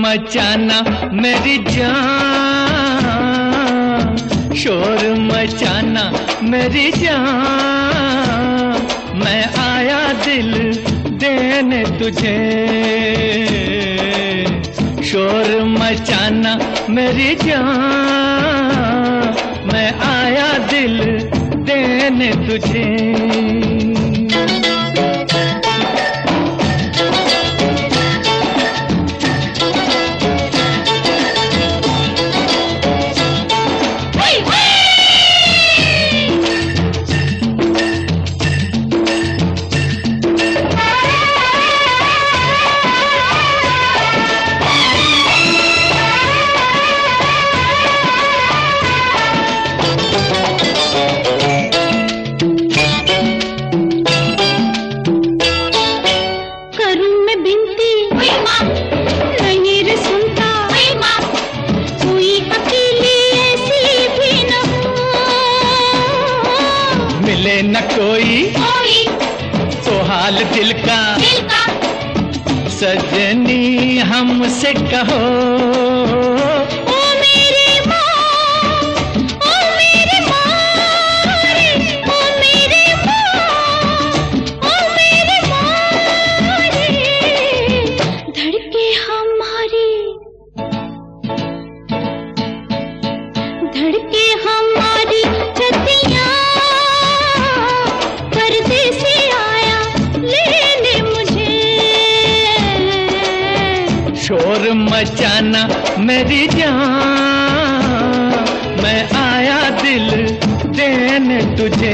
मचाना मेरी जान, शोर मचाना मेरी जान, मैं आया दिल देने तुझे। शोर मचाना मेरी जान, मैं आया दिल देने तुझे। मिले न कोई तो हाल दिल का सजनी हमसे कहो। ओ मेरी माँ, ओ मेरी माँ रे, ओ मेरी माँ, ओ मेरी माँ रे, धड़के हमारी, धड़के हमारी छतियाँ, शोर मचाना मेरी जान, मैं आया दिल देने तुझे।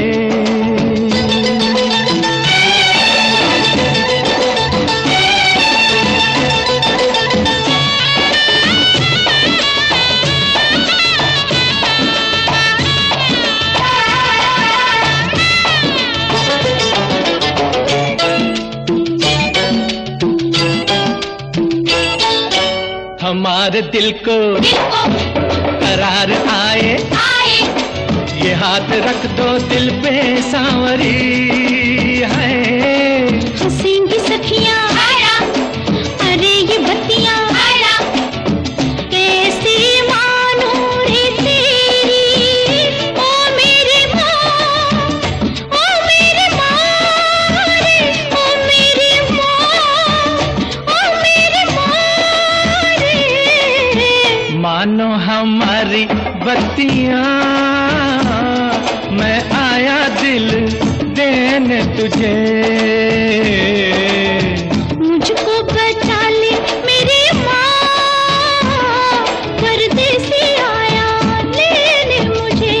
हमारे दिल को करार आए, ये हाथ रख दो दिल पे सांवरी है। हंसेंगी सखियाँ, अरे ये बत्तियाँ, कैसी मानूं रे तेरी। ओ मेरी माँ, ओ मेरी माँ रे, ओ मेरी माँ, ओ मेरी माँ रे। मानो हमारी बत्तियाँ, मैं आया दिल देने तुझे। मुझको बचा ले मेरी माँ, परदेसी आया लेने मुझे।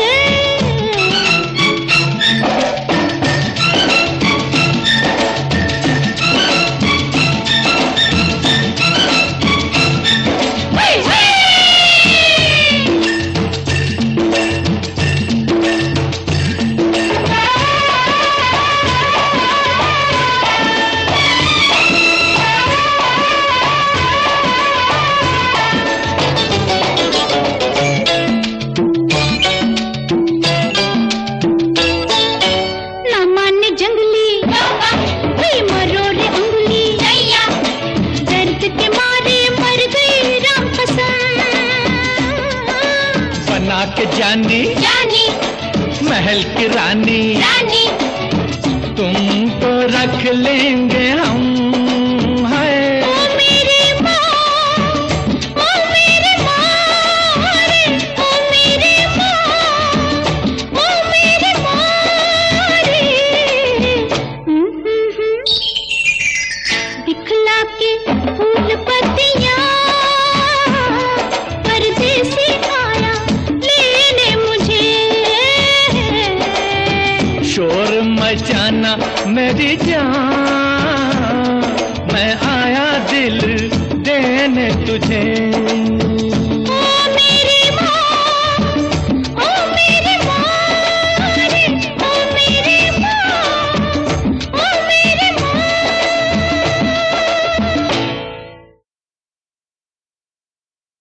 के जानी महल की रानी, तुम तो रख लेंगे हम। है ओ मेरी माँ, ओ मेरी माँ रे, ओ मेरी माँ, ओ मेरी माँ रे। दिखला के फूल पत्तियाँ, परदेसी आया लेने मुझे। शोर मचाना मेरी जान, मैं आया दिल देने तुझे।